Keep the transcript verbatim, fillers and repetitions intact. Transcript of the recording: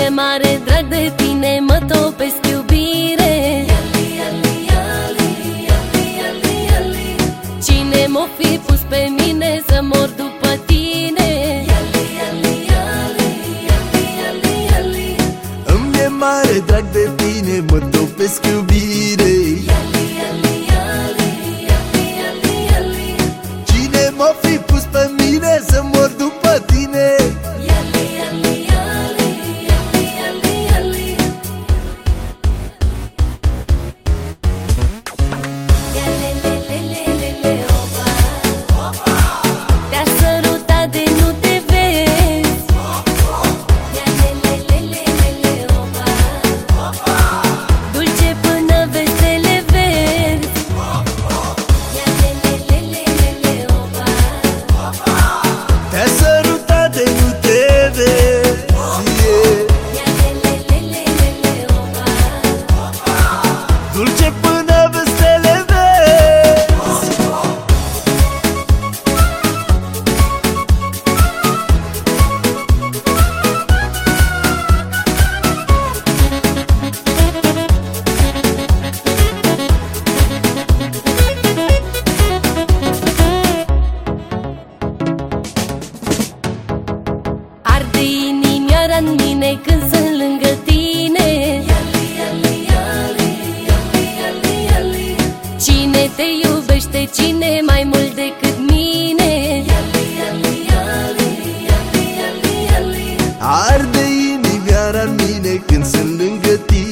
e mare drag de tine, mă topesc iubire. Cine m-o fi pus pe mine să mor după tine? Îmi e mare drag de tine, mă topesc iubire. Cine m-o fi pus pe mine să mor după tine? Te-a sărutat de nu te vezi. Dulce până vesele verzi. Te-a sărutat de nu te vezi. Dulce până vesele vezi. Arde inimioara în mine când sunt lângă tine. Cine te iubește, cine mai mult decât mine? Arde inimioara în mine când sunt lângă tine.